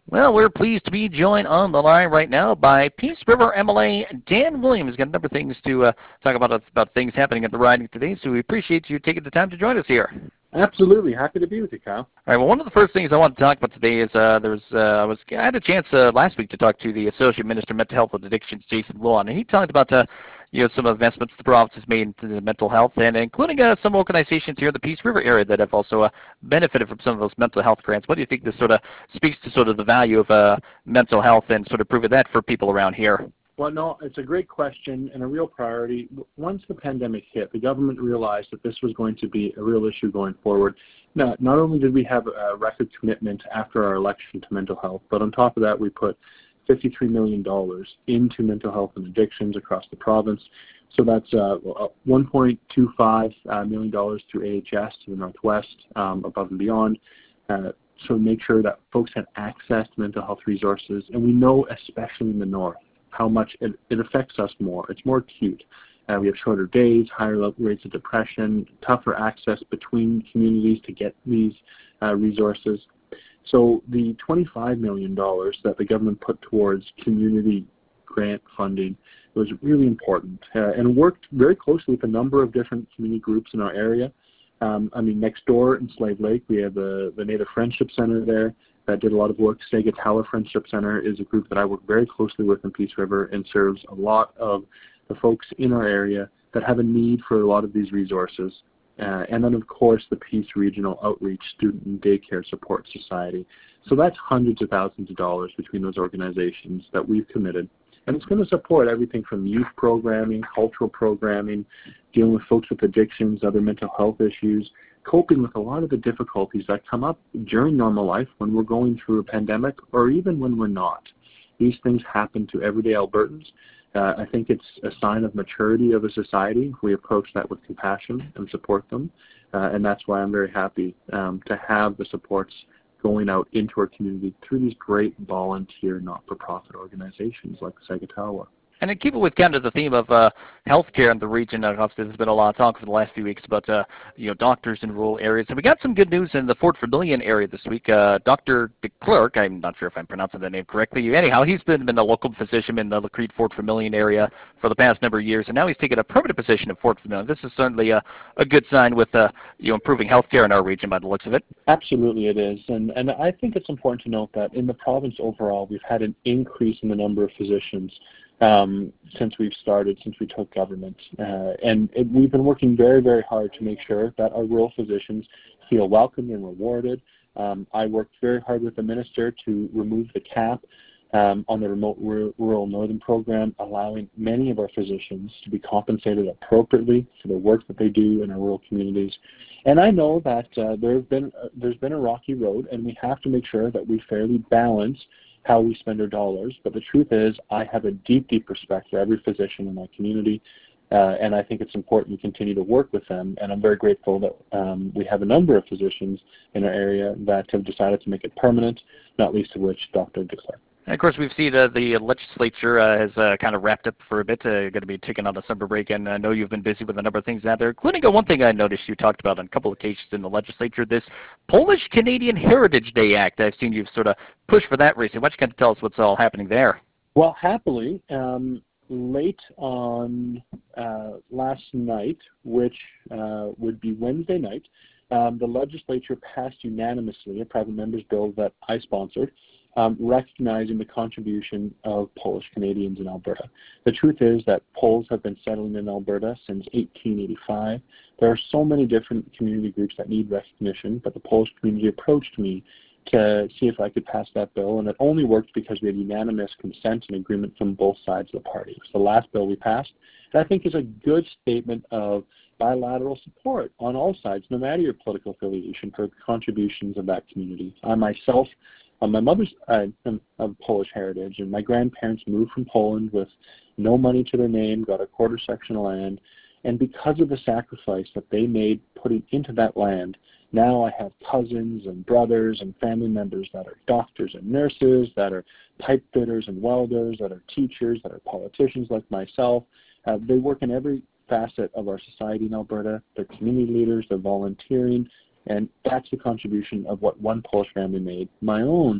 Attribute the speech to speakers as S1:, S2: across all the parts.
S1: Well, we're pleased to be joined on the line right now by Peace River MLA Dan Williams. Got a number of things to talk about things happening at the riding today, so we appreciate you taking the time to join us here.
S2: Absolutely. Happy to be with you, Kyle.
S1: All right. Well, one of the first things I want to talk about today is I had a chance last week to talk to the Associate Minister of Mental Health and Addictions, Jason Luan, and he talked about some investments the province has made into mental health, and including some organizations here in the Peace River area that have also benefited from some of those mental health grants. What do you think this sort of speaks to sort of the value of mental health and sort of proving that for people around here?
S2: Well, no, it's a great question and a real priority. Once the pandemic hit, the government realized that this was going to be a real issue going forward. Now, not only did we have a record commitment after our election to mental health, but on top of that, we put $53 million into mental health and addictions across the province. So that's $1.25 million through AHS to the Northwest, above and beyond. So make sure that folks had access to mental health resources. And we know, especially in the North, how much it affects us more. It's more acute. We have shorter days, higher rates of depression, tougher access between communities to get these resources. So the $25 million that the government put towards community grant funding was really important and worked very closely with a number of different community groups in our area. Next door in Slave Lake, we have the Native Friendship Center there that did a lot of work. Segatala Friendship Center is a group that I work very closely with in Peace River and serves a lot of the folks in our area that have a need for a lot of these resources. And then, of course, the Peace Regional Outreach Student and Daycare Support Society. So that's hundreds of thousands of dollars between those organizations that we've committed. And it's going to support everything from youth programming, cultural programming, dealing with folks with addictions, other mental health issues, coping with a lot of the difficulties that come up during normal life when we're going through a pandemic or even when we're not. These things happen to everyday Albertans. I think it's a sign of maturity of a society if we approach that with compassion and support them. And that's why I'm very happy to have the supports going out into our community through these great volunteer not-for-profit organizations like Segatala.
S1: And to keep it with kind of the theme of healthcare in the region, obviously there's been a lot of talk for the last few weeks about doctors in rural areas. And we got some good news in the Fort Vermilion area this week. Dr. de Klerk, I'm not sure if I'm pronouncing that name correctly. Anyhow, he's been a local physician in the Lacrete Fort Vermilion area for the past number of years, and now he's taken a permanent position at Fort Vermilion. This is certainly a good sign with improving healthcare in our region by the looks of it.
S2: Absolutely, it is. And I think it's important to note that in the province overall, we've had an increase in the number of physicians since we took government. We've been working very, very hard to make sure that our rural physicians feel welcomed and rewarded. I worked very hard with the minister to remove the cap on the remote rural northern program, allowing many of our physicians to be compensated appropriately for the work that they do in our rural communities. And I know that there's been a rocky road, and we have to make sure that we fairly balance how we spend our dollars. But the truth is, I have a deep, deep respect for every physician in my community, and I think it's important we continue to work with them. And I'm very grateful that we have a number of physicians in our area that have decided to make it permanent, not least of which Dr. de Klerk.
S1: And of course, we've seen the legislature has kind of wrapped up for a bit, going to be taking on a summer break, and I know you've been busy with a number of things out there, including one thing I noticed you talked about on a couple of occasions in the legislature, this Polish-Canadian Heritage Day Act. I've seen you've sort of pushed for that recently. Why don't you kind of tell us what's all happening there?
S2: Well, happily, late on last night, which would be Wednesday night, the legislature passed unanimously a private member's bill that I sponsored, recognizing the contribution of Polish Canadians in Alberta. The truth is that Poles have been settling in Alberta since 1885. There are so many different community groups that need recognition, but the Polish community approached me to see if I could pass that bill, and it only worked because we had unanimous consent and agreement from both sides of the party. It was the last bill we passed, and I think is a good statement of bilateral support on all sides, no matter your political affiliation, for the contributions of that community. I myself, on my mother's side, am of Polish heritage, and my grandparents moved from Poland with no money to their name, got a quarter section of land, and because of the sacrifice that they made putting into that land, now I have cousins and brothers and family members that are doctors and nurses, that are pipe fitters and welders, that are teachers, that are politicians like myself. They work in every facet of our society in Alberta. They're community leaders, they're volunteering, and that's the contribution of what one Polish family made. My own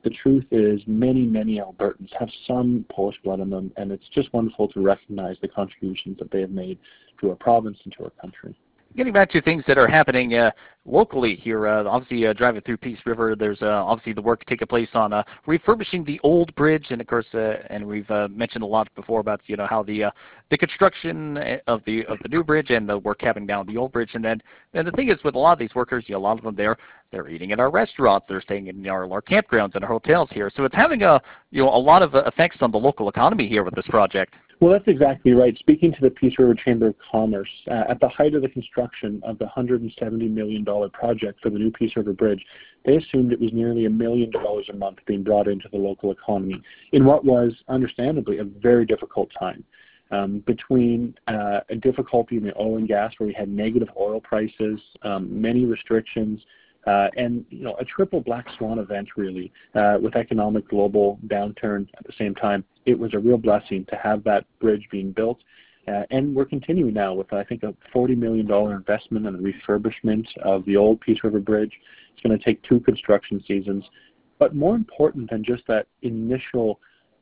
S2: the truth is many, many Albertans have some Polish blood in them, and it's just wonderful to recognize the contributions that they have made to our province and to our country.
S1: Getting back to things that are happening locally here, obviously driving through Peace River, there's obviously the work taking place on refurbishing the old bridge, and of course, and we've mentioned a lot before about how the construction of the new bridge and the work happening down the old bridge, and the thing is with a lot of these workers, a lot of them they're eating at our restaurants, they're staying in our campgrounds and our hotels here, so it's having a lot of effects on the local economy here with this project.
S2: Well, that's exactly right. Speaking to the Peace River Chamber of Commerce, at the height of the construction of the $170 million project for the new Peace River Bridge, they assumed it was nearly $1 million a month being brought into the local economy in what was, understandably, a very difficult time. Between a difficulty in the oil and gas where we had negative oil prices, many restrictions, and a triple black swan event really with economic global downturn at the same time. It was a real blessing to have that bridge being built, and we're continuing now with I think a $40 million investment in the refurbishment of the old Peace River Bridge. It's going to take 2 construction seasons, but more important than just that initial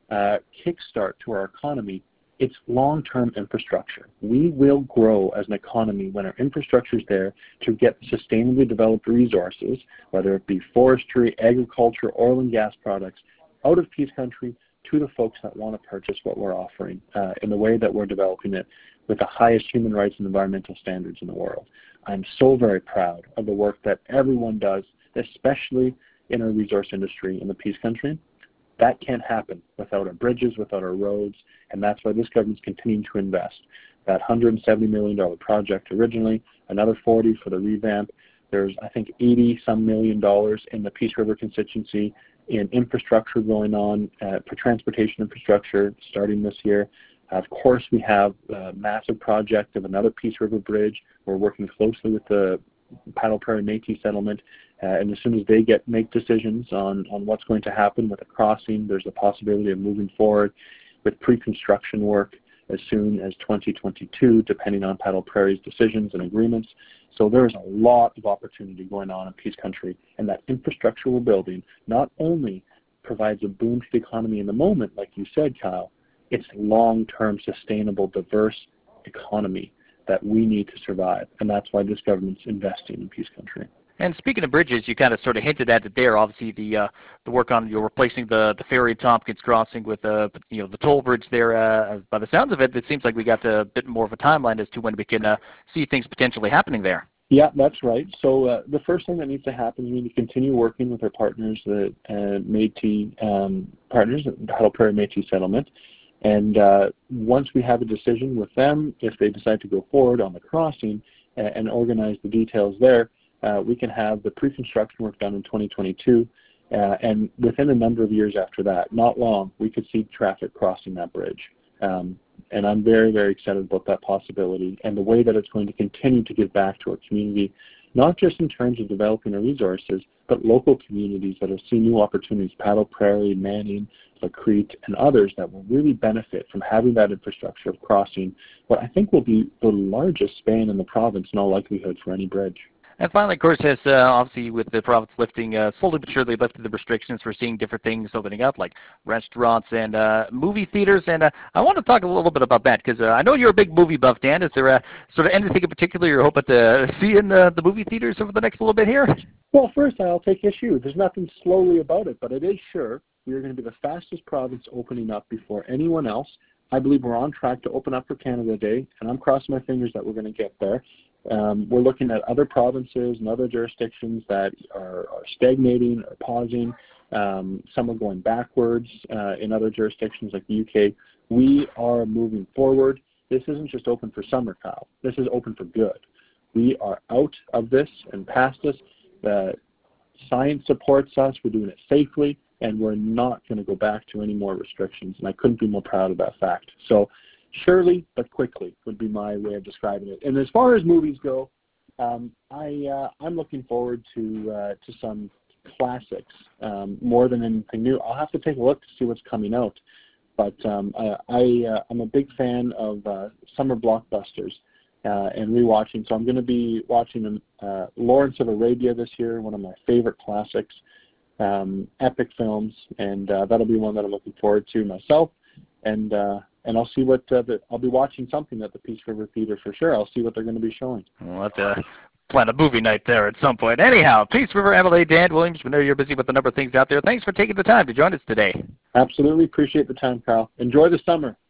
S2: kickstart to our economy, it's long-term infrastructure. We will grow as an economy when our infrastructure is there to get sustainably developed resources, whether it be forestry, agriculture, oil and gas products, out of Peace Country to the folks that want to purchase what we're offering in the way that we're developing it with the highest human rights and environmental standards in the world. I'm so very proud of the work that everyone does, especially in our resource industry in the Peace Country. That can't happen without our bridges, without our roads, and that's why this government's continuing to invest. That $170 million project originally, another $40 for the revamp. There's, I think, $80-some million in the Peace River constituency in infrastructure going on for transportation infrastructure starting this year. Of course, we have a massive project of another Peace River Bridge. We're working closely with the Paddle Prairie Métis settlement, and as soon as they make decisions on what's going to happen with the crossing, there's a possibility of moving forward with pre-construction work as soon as 2022, depending on Paddle Prairie's decisions and agreements. So there's a lot of opportunity going on in Peace Country, and that infrastructure we're building not only provides a boom to the economy in the moment, like you said, Kyle, it's long-term, sustainable, diverse economy that we need to survive, and that's why this government's investing in Peace Country.
S1: And speaking of bridges, you kind of sort of hinted at it there. Obviously, the work on replacing the ferry at Tompkins Crossing with the toll bridge there. By the sounds of it, it seems like we got a bit more of a timeline as to when we can see things potentially happening there.
S2: Yeah, that's right. So the first thing that needs to happen is we need to continue working with our partners, the Métis partners, the Paddle Prairie Métis settlement. And once we have a decision with them, if they decide to go forward on the crossing and organize the details there, we can have the pre-construction work done in 2022, and within a number of years after that, not long, we could see traffic crossing that bridge. And I'm very, very excited about that possibility and the way that it's going to continue to give back to our community, not just in terms of developing our resources, but local communities that have seen new opportunities, Paddle Prairie, Manning, Lacrete, and others that will really benefit from having that infrastructure of crossing what I think will be the largest span in the province in all likelihood for any bridge.
S1: And finally, of course, as obviously with the province lifting, slowly but surely lifting the restrictions, we're seeing different things opening up, like restaurants and movie theaters. And I want to talk a little bit about that, because I know you're a big movie buff, Dan. Is there sort of anything in particular you're hoping to see in the movie theaters over the next little bit here?
S2: Well, first, I'll take issue. There's nothing slowly about it, but it is sure. We are going to be the fastest province opening up before anyone else. I believe we're on track to open up for Canada Day, and I'm crossing my fingers that we're going to get there. We're looking at other provinces and other jurisdictions that are stagnating or pausing. Some are going backwards in other jurisdictions like the UK. We are moving forward. This isn't just open for summer, Kyle. This is open for good. We are out of this and past this. The science supports us. We're doing it safely, and we're not going to go back to any more restrictions. And I couldn't be more proud of that fact. So surely but quickly would be my way of describing it. And as far as movies go, I'm looking forward to some classics more than anything new. I'll have to take a look to see what's coming out. But I'm a big fan of summer blockbusters and rewatching. So I'm going to be watching Lawrence of Arabia this year, one of my favorite classics. epic films, and that'll be one that I'm looking forward to myself. And I'll see what I'll be watching something at the Peace River Theater for sure. I'll see what they're going to be showing.
S1: We'll have to plan a movie night there at some point. Anyhow, Peace River MLA Dan Williams, we know you're busy with a number of things out there. Thanks for taking the time to join us today.
S2: Absolutely. Appreciate the time, Kyle. Enjoy the summer.